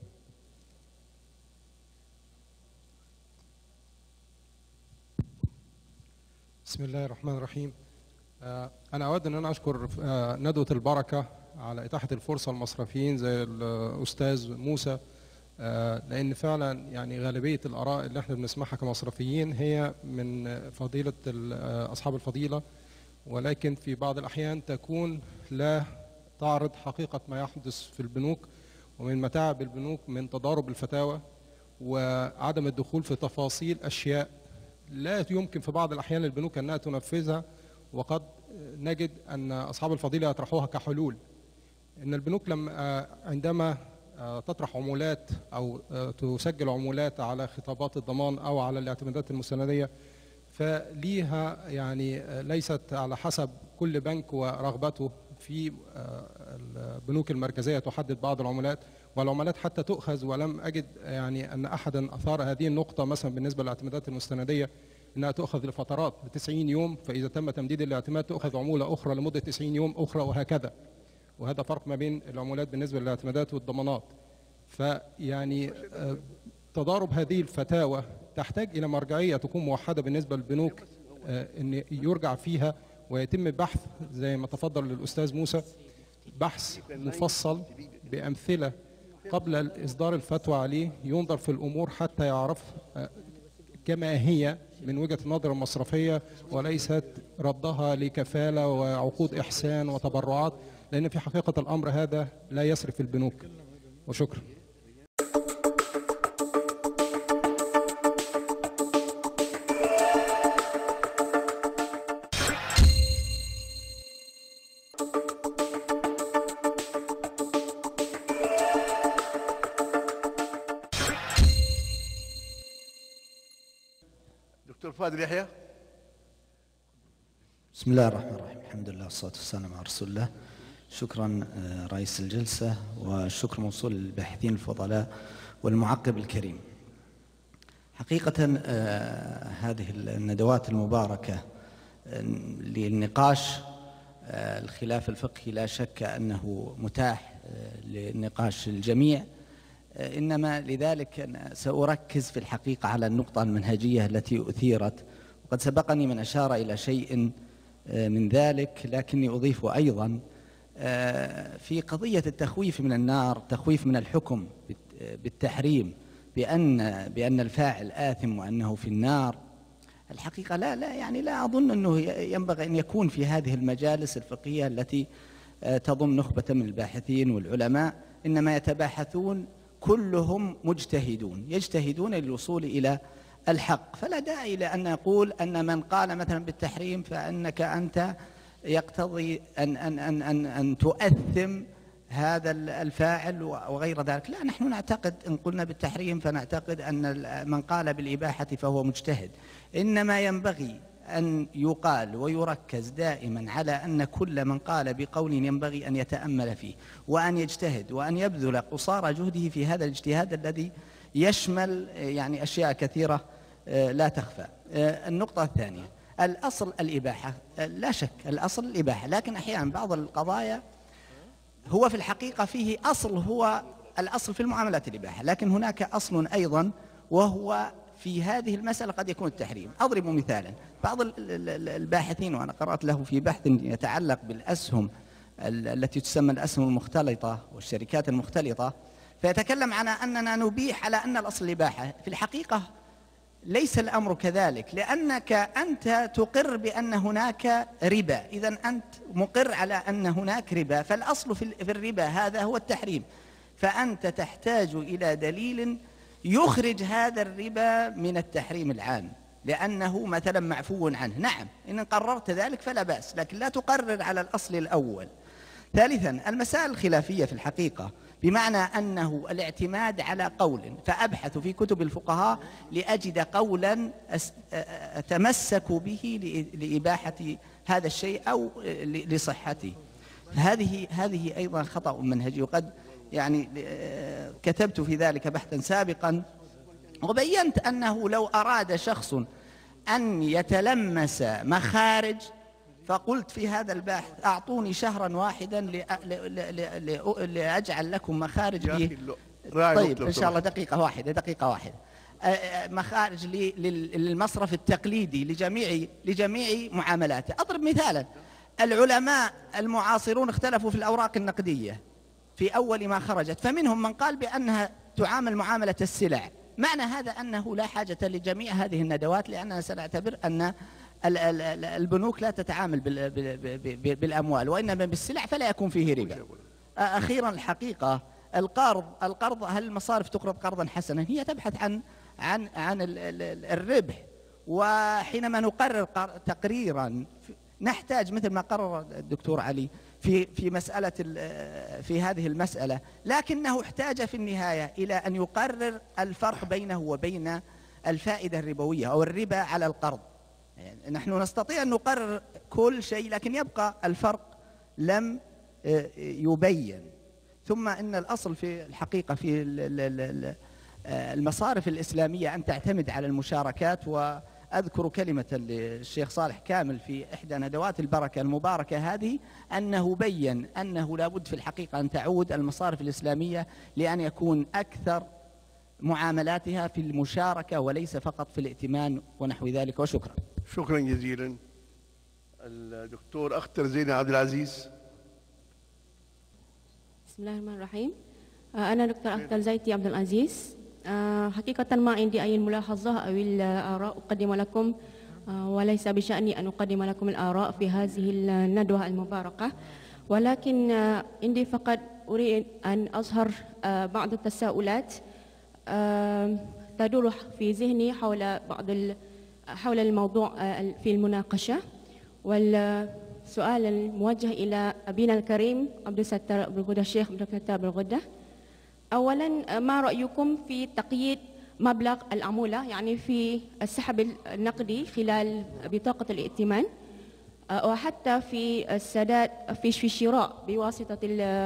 بسم الله الرحمن الرحيم. أنا أود أن أنا أشكر ندوة البركة على إتاحة الفرصة للمصرفيين زي الأستاذ موسى، لأن فعلا يعني غالبية الآراء اللي احنا بنسمعها كمصرفيين هي من فضيلة أصحاب الفضيلة، ولكن في بعض الأحيان تكون لا تعرض حقيقة ما يحدث في البنوك، ومن متاعب البنوك من تضارب الفتاوى وعدم الدخول في تفاصيل أشياء لا يمكن في بعض الأحيان البنوك أنها تنفذها، وقد نجد أن أصحاب الفضيلة يطرحوها كحلول. إن البنوك لما عندما تطرح عمولات أو تسجل عمولات على خطابات الضمان أو على الاعتمادات المستندية، فليها يعني ليست على حسب كل بنك ورغبته. في البنوك المركزية تحدد بعض العمولات، والعمولات حتى تؤخذ، ولم أجد يعني أن أحدا أثار هذه النقطة مثلا بالنسبة للاعتمادات المستندية أنها تؤخذ لفترات تسعين يوم، فإذا تم تمديد الاعتماد تؤخذ عمولة أخرى لمدة تسعين يوم أخرى وهكذا. وهذا فرق ما بين العمولات بالنسبة للاعتمادات والضمانات. فيعني تضارب هذه الفتاوى تحتاج إلى مرجعية تكون موحدة بالنسبة للبنوك، أن يرجع فيها ويتم بحث زي ما تفضل الأستاذ موسى، بحث مفصل بأمثلة قبل إصدار الفتوى عليه، ينظر في الأمور حتى يعرف كما هي من وجهة النظر المصرفية، وليست ردها لكفالة وعقود إحسان وتبرعات، لأن في حقيقة الأمر هذا لا يسري في البنوك. وشكرا. دكتور فادي يحيى. بسم الله الرحمن الرحيم، الحمد لله والصلاة والسلام على رسول الله. شكرا رئيس الجلسة، والشكر موصول للباحثين الفضلاء والمعقب الكريم. حقيقة هذه الندوات المباركة للنقاش الخلاف الفقهي لا شك أنه متاح لنقاش الجميع، إنما لذلك أنا سأركز في الحقيقة على النقطة المنهجية التي أثيرت، وقد سبقني من أشار إلى شيء من ذلك، لكني أضيف أيضا في قضية التخويف من النار، تخويف من الحكم بالتحريم بأن بأن الفاعل آثم وأنه في النار. الحقيقة لا لا يعني لا أظن أنه ينبغي أن يكون في هذه المجالس الفقهية التي تضم نخبة من الباحثين والعلماء، إنما يتباحثون كلهم مجتهدون يجتهدون للوصول إلى الحق، فلا داعي لأن نقول أن من قال مثلا بالتحريم فأنك أنت يقتضي أن, أن, أن, أن, أن تؤثم هذا الفاعل وغير ذلك. لا، نحن نعتقد إن قلنا بالتحريم فنعتقد أن من قال بالإباحة فهو مجتهد، إنما ينبغي أن يقال ويركز دائما على أن كل من قال بقول ينبغي أن يتأمل فيه وأن يجتهد وأن يبذل قصارى جهده في هذا الاجتهاد الذي يشمل يعني أشياء كثيرة لا تخفى. النقطة الثانية، الأصل الإباحة، لا شك الأصل الإباحة، لكن أحيانا بعض القضايا هو في الحقيقة فيه أصل، هو الأصل في المعاملات الإباحة، لكن هناك أصل أيضا وهو في هذه المسألة قد يكون التحريم. أضرب مثالا، بعض الباحثين وأنا قرأت له في بحث يتعلق بالأسهم التي تسمى الأسهم المختلطة والشركات المختلطة، فيتكلم عن أننا نبيح على أن الأصل الإباحة. في الحقيقة ليس الأمر كذلك، لأنك أنت تقر بأن هناك ربا، إذن أنت مقر على أن هناك ربا، فالأصل في الربا هذا هو التحريم، فأنت تحتاج إلى دليل يخرج هذا الربا من التحريم العام، لأنه مثلا معفو عنه. نعم، إن قررت ذلك فلا بأس، لكن لا تقرر على الأصل الأول. ثالثا، المسائل الخلافية في الحقيقة بمعنى أنه الاعتماد على قول، فأبحث في كتب الفقهاء لأجد قولا أتمسك به لإباحة هذا الشيء أو لصحته. هذه هذه أيضا خطأ منهجي، وقد يعني كتبت في ذلك بحثا سابقا وبينت أنه لو أراد شخص أن يتلمس مخارج، فقلت في هذا البحث أعطوني شهرا واحدا لأجعل لكم مخارج لي. طيب إن شاء الله دقيقة واحدة دقيقة واحدة مخارج للمصرف التقليدي لجميع لجميع معاملاته. أضرب مثالا، العلماء المعاصرون اختلفوا في الأوراق النقدية في أول ما خرجت، فمنهم من قال بأنها تعامل معاملة السلع. معنى هذا أنه لا حاجة لجميع هذه الندوات، لأننا سنعتبر أن البنوك لا تتعامل بالأموال وإنما بالسلع، فلا يكون فيه ربا. أخيرا، الحقيقة القرض القرض هل المصارف تقرض قرضا حسنا؟ هي تبحث عن عن عن الربح. وحينما نقرر تقريرا نحتاج مثل ما قرر الدكتور علي في في مسألة في هذه المسألة، لكنه احتاج في النهاية إلى أن يقرر الفرق بينه وبين الفائدة الربوية أو الربا على القرض. يعني نحن نستطيع أن نقرر كل شيء، لكن يبقى الفرق لم يبين. ثم إن الأصل في الحقيقة في المصارف الإسلامية أن تعتمد على المشاركات. وأذكر كلمة للشيخ صالح كامل في إحدى ندوات البركة المباركة هذه، أنه بين أنه لابد في الحقيقة أن تعود المصارف الإسلامية لأن يكون أكثر معاملاتها في المشاركة وليس فقط في الائتمان ونحو ذلك. وشكرا. شكرا جزيلا. الدكتور أختر زينة عبد العزيز. بسم الله الرحمن الرحيم. أنا دكتور أختر زيتي عبد العزيز. حقيقة ما عندي أي ملاحظة أو الآراء أقدم لكم، وليس بشأني أن أقدم لكم الآراء في هذه الندوة المباركة، ولكن عندي فقط أريد أن أظهر بعض التساؤلات تدور في ذهني حول بعض حول الموضوع في المناقشة. والسؤال الموجه إلى أبينا الكريم عبد الستار أبو الغدة، الشيخ عبد الستار أبو الغدة. أولا، ما رأيكم في تقييد مبلغ العمولة، يعني في السحب النقدي خلال بطاقة الائتمان، وحتى في السداد في في الشراء بواسطة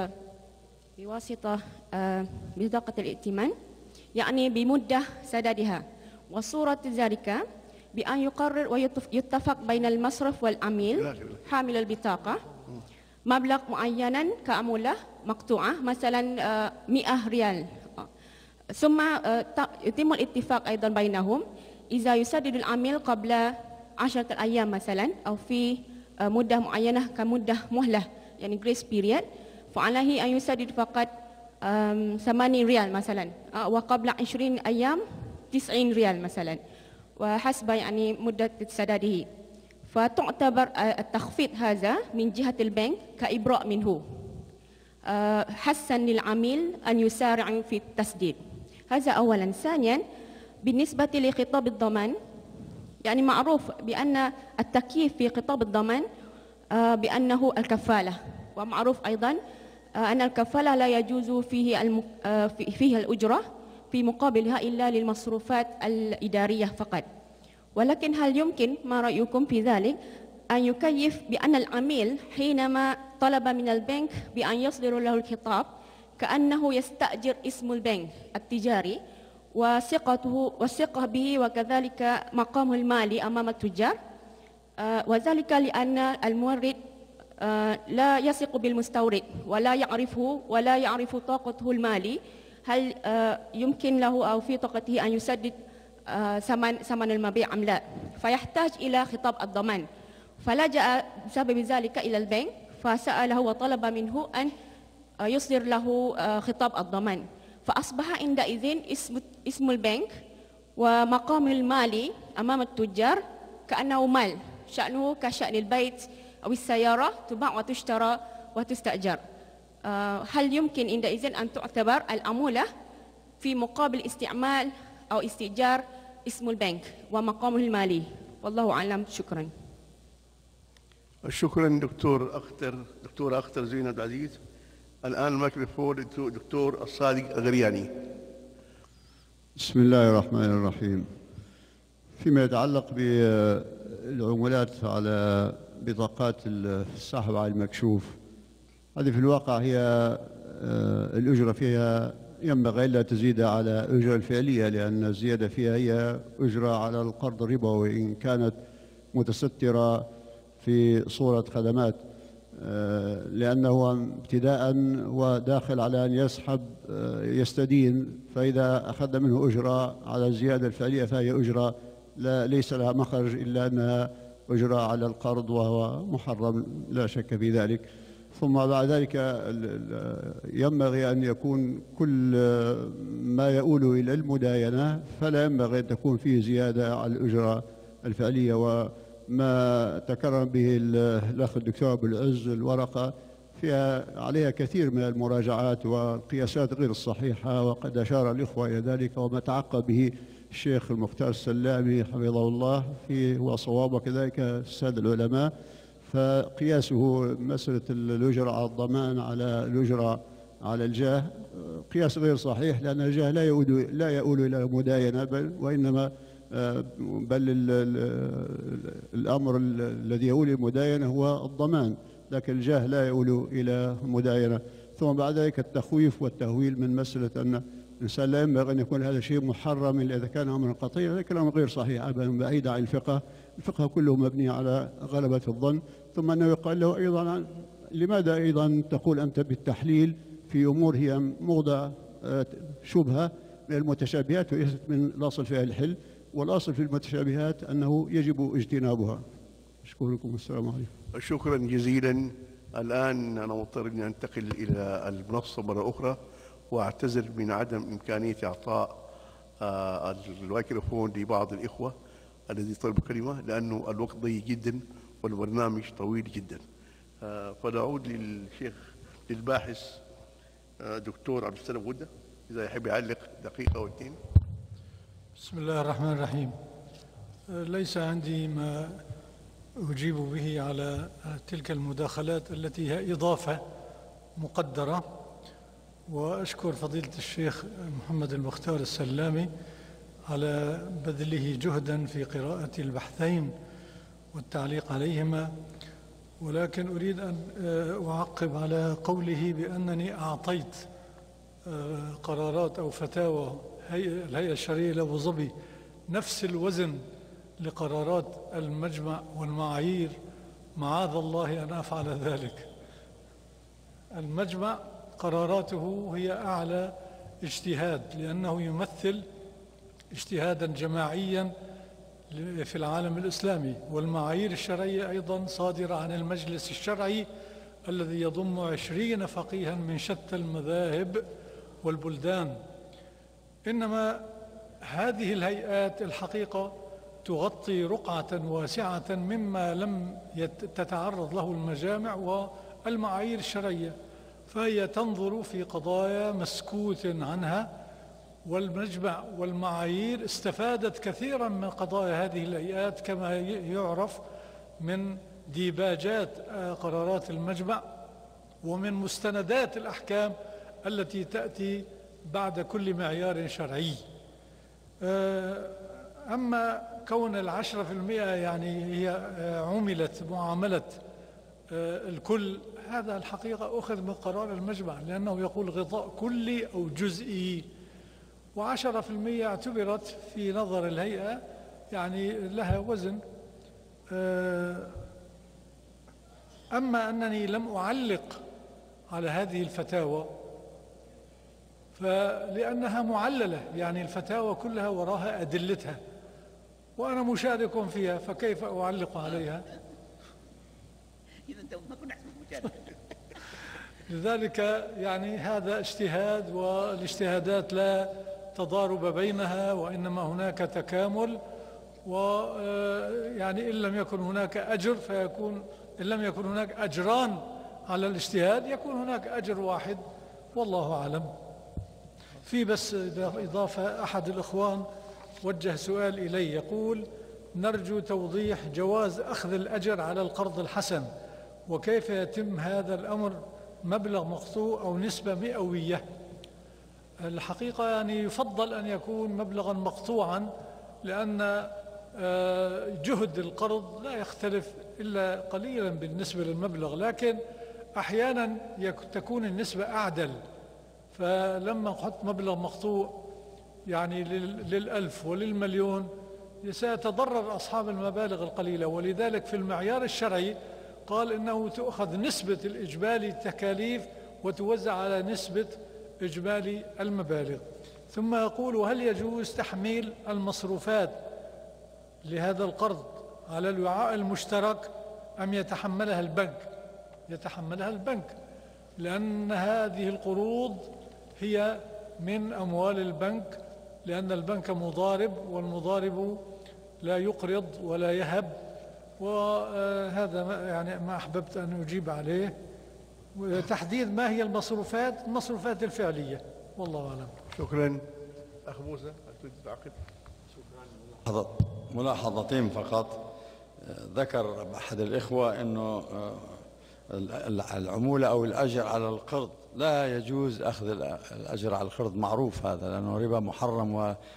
بواسطة بطاقة الائتمان، يعني بمدة سدادها، وصورة ذلك بأن يقرر ويتفق بين المصرف والعميل حامل البطاقة مبلغ معينا كعمولة مقطوعة، مثلا مئة ريال، ثم يتم الاتفاق أيضا بينهم إذا يسدد العميل قبل عشرة أيام مثلا، أو في مدة معينة كمدة مهلة يعني grace period، فعليه أن يسدد فقط ثمانين ريال مثلا، وقبل عشرين أيام تسعين ريال مثلا، وحسب يعني مدة سداده. فتعتبر التخفيض هذا من جهة البنك كإبراء منه، حثا للعميل أن يسارع في التسديد. هذا أولا. ثانيا، بالنسبة لخطاب الضمان، يعني معروف بأن التكييف في خطاب الضمان بأنه الكفالة، ومعروف أيضا أن الكفالة لا يجوز فيه فيه الأجرة في مقابلها إلا للمصروفات الإدارية فقط. ولكن هل يمكن، ما رأيكم في ذلك، أن يكيف بأن العميل حينما طلب من البنك بأن يصدر له الخطاب كأنه يستأجر اسم البنك التجاري وثقته والثقة به وكذلك مقامه المالي أمام التجار، وذلك لأن المورد لا يثق بالمستورد ولا يعرفه ولا يعرف طاقته المالي، هل يمكن له أو في طاقته أن يسدد ثمن ثمن المبيع أم لا، فيحتاج إلى خطاب الضمان. فلجأ بسبب ذلك إلى البنك فسأله وطلب منه أن يصدر له خطاب الضمان، فأصبح عندئذ اسم اسم البنك ومقامه المالي أمام التجار كأنه مال، شأنه كشأن البيت أو السيارة تباع وتشترى وتستأجر. هل يمكن عندئذ أن تعتبر العمولة في مقابل استعمال أو استئجار اسم البنك ومقامه المالي؟ والله أعلم. شكرا. شكرا دكتور أختر دكتورة أختر زينة عبد العزيز. الآن الميكروفون دكتور الصادق الغرياني. بسم الله الرحمن الرحيم. فيما يتعلق بالعمولات على بطاقات السحب على المكشوف، هذه في الواقع هي الأجرة فيها ينبغي ألا تزيد على الأجرة الفعلية، لأن الزيادة فيها هي أجرة على القرض الربوي إن كانت متسترة في صورة خدمات، لأنه ابتداء وداخل على أن يسحب يستدين، فإذا أخذ منه أجرة على الزيادة الفعلية فهي أجرة لا ليس لها مخرج إلا أنها أجرة على القرض، وهو محرم لا شك في ذلك. ثم بعد ذلك ينبغي أن يكون كل ما يؤول إلى المداينة فلا ينبغي أن تكون فيه زيادة على الأجرة الفعلية. وما تكرم به الأخ الدكتور أبو العز الورقة فيها عليها كثير من المراجعات والقياسات غير الصحيحة، وقد أشار الإخوة إلى ذلك، وما تعقب به الشيخ المختار السلامي حفظه الله في هو صواب، وكذلك السادة العلماء. فقياسه مسألة الأجرة على الضمان على الأجرة على الجاه قياس غير صحيح، لأن الجاه لا يؤول لا يؤول إلى المداينة، بل وإنما بل الأمر الذي يؤول إلى المداينة هو الضمان، لكن الجاه لا يؤول إلى المداينة. ثم بعد ذلك التخويف والتهويل من مسألة أن الإنسان لا ينبغي أن يكون هذا شيء محرم إلا إذا كان أمرا قطعيا، هذا كلام غير صحيح أبدا، بعيد عن الفقه. الفقه كله مبني على غلبة الظن. ثم أنه يقال له أيضا لماذا أيضا تقول أنت بالتحليل في أمور هي موضع شبهة من المتشابهات وليست من الأصل فيها الحل، والأصل في المتشابهات أنه يجب اجتنابها. أشكركم والسلام عليكم. شكرا جزيلا. الآن أنا مضطر أن أنتقل إلى المنصة مرة أخرى، وأعتذر من عدم إمكانية إعطاء آه الميكروفون لبعض الإخوة الذي طلبوا كلمة، لأنه الوقت ضيق جدا والبرنامج طويل جدا. آه فنعود للشيخ للباحث آه دكتور عبد السلام غدة، إذا يحب يعلق دقيقة أو اثنين. بسم الله الرحمن الرحيم. ليس عندي ما أجيب به على تلك المداخلات التي هي إضافة مقدرة، وأشكر فضيلة الشيخ محمد المختار السلامي على بذله جهدا في قراءة البحثين والتعليق عليهما، ولكن أريد أن أعقب على قوله بأنني أعطيت قرارات أو فتاوى الهيئة الشرعية لأبو ظبي نفس الوزن لقرارات المجمع والمعايير. معاذ الله أن أفعل ذلك. المجمع قراراته هي أعلى اجتهاد، لأنه يمثل اجتهادا جماعيا في العالم الإسلامي، والمعايير الشرعية أيضا صادرة عن المجلس الشرعي الذي يضم عشرين فقيها من شتى المذاهب والبلدان. إنما هذه الهيئات الحقيقة تغطي رقعة واسعة مما لم تتعرض له المجامع والمعايير الشرعية، فهي تنظر في قضايا مسكوت عنها، والمجمع والمعايير استفادت كثيرا من قضايا هذه الهيئات كما يعرف من ديباجات قرارات المجمع ومن مستندات الأحكام التي تأتي بعد كل معيار شرعي. أما كون العشرة في المئة يعني هي عملت معاملة الكل، هذا الحقيقة أخذ من قرار المجمع، لأنه يقول غطاء كلي أو جزئي، وعشرة في المئة اعتبرت في نظر الهيئة يعني لها وزن. أما أنني لم أعلق على هذه الفتاوى فلأنها معللة، يعني الفتاوى كلها وراها أدلتها وأنا مشارك فيها، فكيف أعلق عليها؟ لذلك يعني هذا اجتهاد، والاجتهادات لا تضارب بينها، وإنما هناك تكامل، ويعني إن لم يكن هناك أجر فيكون، إن لم يكن هناك أجران على الاجتهاد يكون هناك أجر واحد، والله أعلم. في بس إضافة، أحد الإخوان وجه سؤال إلي يقول: نرجو توضيح جواز أخذ الأجر على القرض الحسن، وكيف يتم هذا الأمر؟ مبلغ مقطوع أو نسبة مئوية؟ الحقيقة يعني يفضل أن يكون مبلغا مقطوعا، لأن جهد القرض لا يختلف إلا قليلا بالنسبة للمبلغ، لكن أحيانا تكون النسبة أعدل، فلما نحط مبلغ مقطوع يعني للألف وللمليون سيتضرر أصحاب المبالغ القليلة، ولذلك في المعيار الشرعي قال إنه تأخذ نسبة الإجمالي التكاليف وتوزع على نسبة إجمالي المبالغ. ثم يقول: هل يجوز تحميل المصروفات لهذا القرض على الوعاء المشترك أم يتحملها البنك؟ يتحملها البنك، لأن هذه القروض هي من أموال البنك، لأن البنك مضارب، والمضارب لا يقرض ولا يهب. وهذا يعني ما أحببت أن أجيب عليه، تحديد ما هي المصروفات المصروفات الفعلية. والله أعلم. شكرا. أخ موسى هل تريد تعقيب؟ ملاحظتين فقط. ذكر أحد الإخوة أنه العمولة أو الأجر على القرض لا يجوز أخذ الأجر على القرض، معروف هذا لأنه ربا محرم،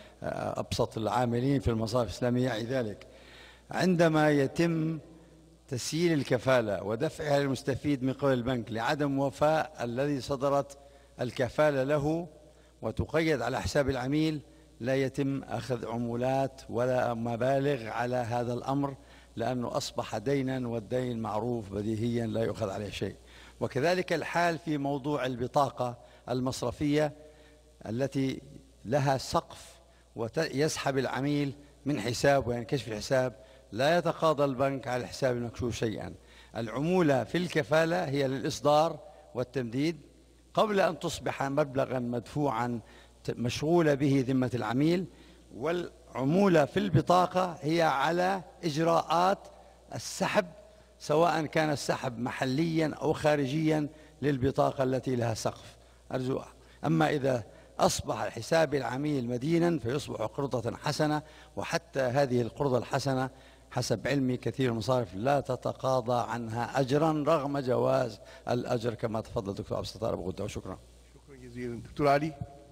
وأبسط العاملين في المصارف الإسلامية يعي ذلك. عندما يتم تسييل الكفالة ودفعها للمستفيد من قبل البنك لعدم وفاء الذي صدرت الكفالة له وتقيد على حساب العميل، لا يتم أخذ عمولات ولا مبالغ على هذا الأمر، لأنه أصبح دينا، والدين معروف بديهيا لا يؤخذ عليه شيء. وكذلك الحال في موضوع البطاقة المصرفية التي لها سقف ويسحب العميل من حساب وينكشف الحساب، لا يتقاضى البنك على الحساب المكشوف شيئا. العمولة في الكفالة هي للإصدار والتمديد قبل أن تصبح مبلغا مدفوعا مشغولة به ذمة العميل، والعمولة في البطاقة هي على إجراءات السحب، سواء كان السحب محليا أو خارجيا للبطاقة التي لها سقف. أرجو. أما إذا أصبح حساب العميل مدينا فيصبح قرضة حسنة، وحتى هذه القرضة الحسنة حسب علمي كثير من المصارف لا تتقاضى عنها أجرا رغم جواز الأجر كما تفضل دكتور عبد الستار أبو غدة. وشكرا. شكرا جزيلا. دكتور علي.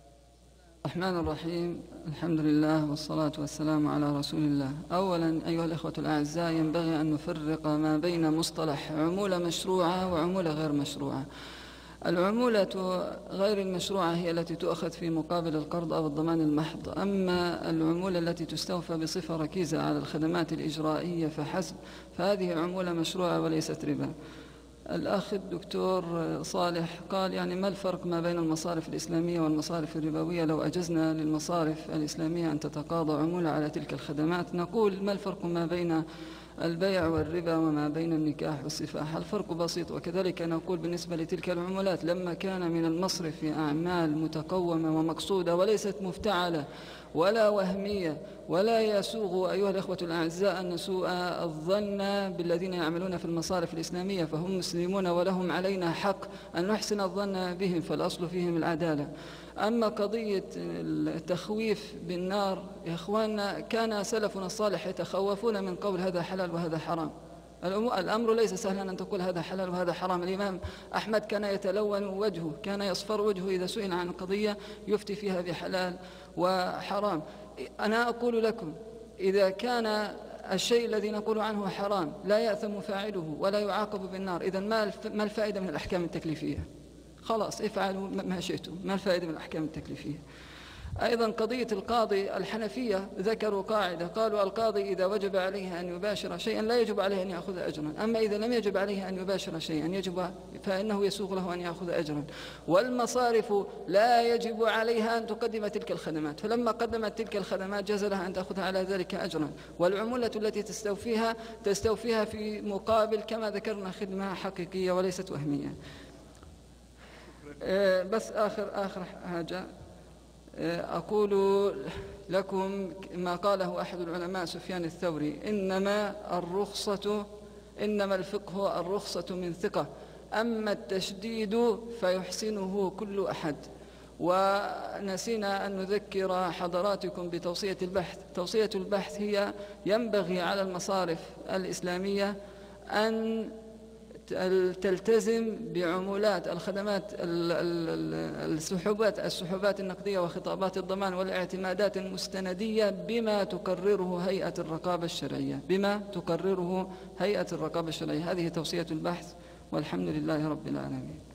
الرحمن الرحيم. الحمد لله والصلاة والسلام على رسول الله. أولا أيها الإخوة الأعزاء، ينبغي أن نفرق ما بين مصطلح عمولة مشروعة وعمولة غير مشروعة. العمولة غير المشروعة هي التي تؤخذ في مقابل القرض أو الضمان المحض، أما العمولة التي تستوفى بصفة ركيزة على الخدمات الإجرائية فحسب فهذه عمولة مشروعة وليست ربا. الأخ الدكتور صالح قال يعني ما الفرق ما بين المصارف الإسلامية والمصارف الربوية؟ لو أجزنا للمصارف الإسلامية أن تتقاضى عمولة على تلك الخدمات، نقول ما الفرق ما بين البيع والربا وما بين النكاح والسفاح؟ الفرق بسيط. وكذلك نقول بالنسبة لتلك العمولات لما كان من المصرف في أعمال متقومة ومقصودة وليست مفتعلة ولا وهمية، ولا يسوغ أيها الأخوة الأعزاء أن نسوء الظن بالذين يعملون في المصارف الإسلامية، فهم مسلمون ولهم علينا حق أن نحسن الظن بهم، فالأصل فيهم العدالة. أما قضية التخويف بالنار يا إخواننا، كان سلفنا الصالح يتخوفون من قول هذا حلال وهذا حرام. الأمر ليس سهلا أن تقول هذا حلال وهذا حرام. الإمام أحمد كان يتلون وجهه، كان يصفر وجهه إذا سئل عن قضية يفتي فيها بحلال وحرام. أنا أقول لكم إذا كان الشيء الذي نقول عنه حرام لا يأثم فاعله ولا يعاقب بالنار، إذا ما الفائدة من الأحكام التكليفية؟ خلاص افعلوا ما شئتم، ما الفائدة من الأحكام التكليفية؟ أيضا قضية القاضي، الحنفية ذكروا قاعدة، قالوا القاضي إذا وجب عليه أن يباشر شيئا لا يجب عليه أن يأخذ أجرا، أما إذا لم يجب عليه أن يباشر شيئا يجب فإنه يسوغ له أن يأخذ أجرا. والمصارف لا يجب عليها أن تقدم تلك الخدمات، فلما قدمت تلك الخدمات جاز لها أن تأخذ على ذلك أجرا، والعمولة التي تستوفيها تستوفيها في مقابل كما ذكرنا خدمة حقيقية وليست وهمية. بس آخر آخر حاجة أقول لكم ما قاله أحد العلماء سفيان الثوري: إنما الرخصة إنما الفقه الرخصة من ثقة، أما التشديد فيحسنه كل أحد. ونسينا أن نذكر حضراتكم بتوصية البحث. توصية البحث هي ينبغي على المصارف الإسلامية أن تلتزم بعمولات الخدمات السحوبات السحوبات النقدية وخطابات الضمان والاعتمادات المستندية بما تقرره هيئة الرقابة الشرعية بما تقرره هيئة الرقابة الشرعية. هذه توصية البحث، والحمد لله رب العالمين.